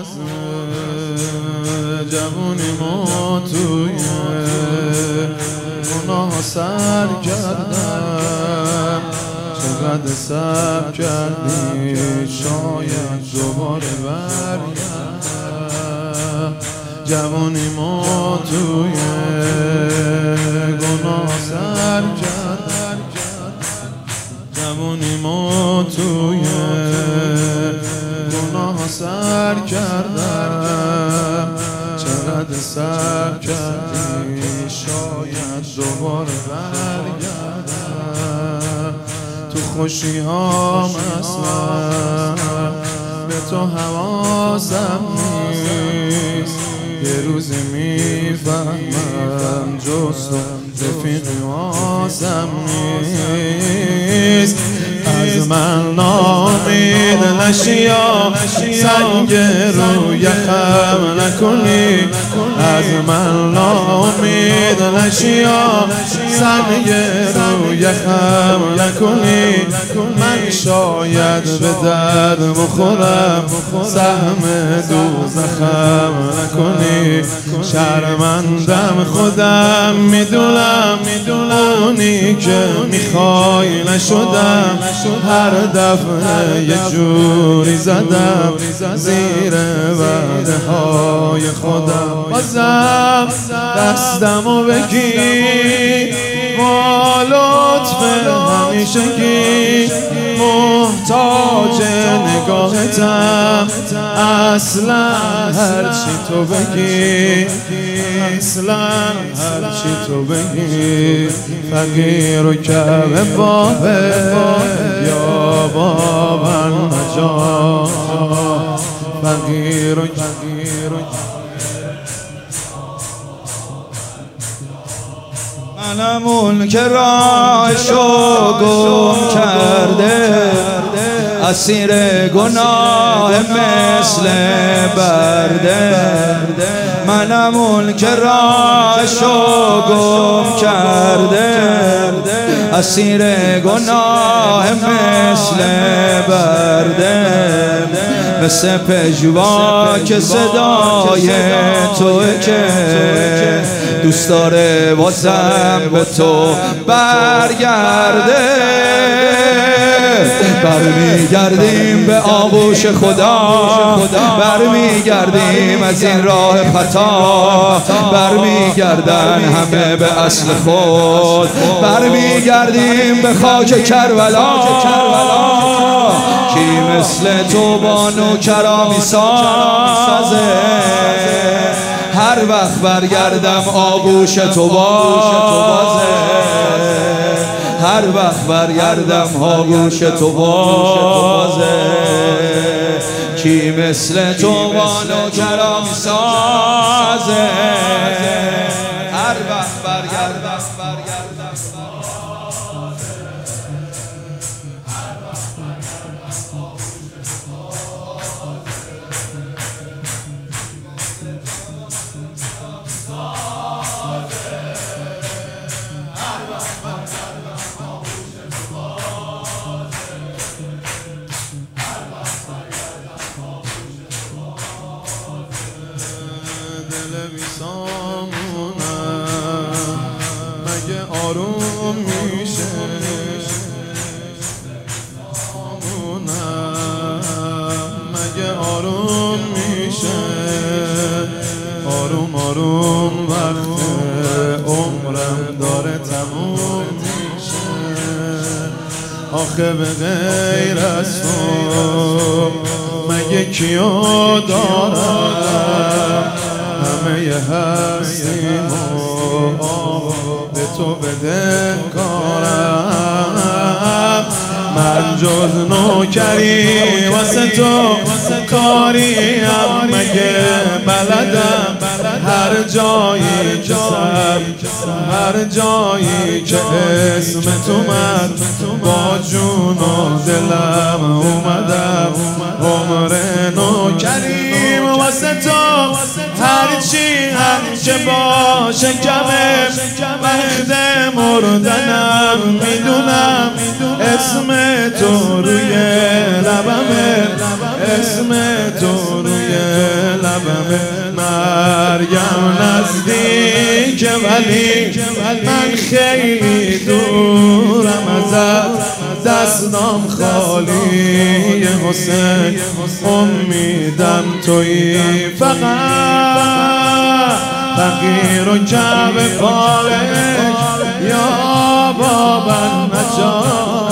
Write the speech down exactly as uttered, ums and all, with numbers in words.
جوونی ما توی گناه سر کردم، چقدر صبر کردی شاید دوباره برگردم. جوونی ما توی گناه سر کردم، جوونی ما توی گناه سر کردم، چقدر صبر کردی شاید دوباره برگردم. تو خوشی هام اصلا به تو حواسم نیست، یه روزی میفهمم جز تو رفیقی واسم نیست. از من نامید نشی یا سنگ رو یخم نکنی، از من نامید نشی یا سنگ رو یخم نکنی. من شاید به درد بخورم سهم دوزخم نکنی. شرمندم خودم میدونم اونی که میخوای نشدم، هر دفعه یه جوری زدم زیر وعده های خودم. بازم دستمو بگی با لطف همیشگی، محتاج نگاهتم اصلا هرچی تو بگی، اصلا هرچی تو بگی. فقیر و کعبه بابه یا بابا نجات، فقیر و فقیر و منم اون که راهشو گم کرده، اسیر گناه مثل برده. منم اون که راهشو گم کرده، اسیر گناه مثل برده. مثل پژوا که صدای توه که دوست داره بازم به تو برگرده. برمیگردیم به آغوش خدا، برمیگردیم از این راه خطا، برمیگردن همه به اصل خود، برمیگردیم به خاک کربلا. کی مثل تو با نوکرا میسازه، هر وقت برگردم آغوش تو بازه، هر وقت برگردم آغوش تو بازه. کی مثل تو با نوکرا میسازه، هر وقت برگردم مگه آروم میشه، مگه آروم میشه. آروم آروم وقت عمرم داره تموم میشه. آخه به غیر از تو مگه کیو دارم، همه هستیم و به تو بده کارم. من جز نوکری واسه تو کاریم، مگه بلدم هر جایی که سر، هر جایی که اسم تو من با جون و دلم اومدم. عمر نوکریم واسه تو، هرچی هم که باشه کمه. وقت مردنم میدونم اسم تو روی لبمه، اسم تو روی لبم مریم نزدیک ولی من خیلی دورم ازت دستام خالی حسین امیدم تویی فقط فقیر و جب فالج یا بابا نجات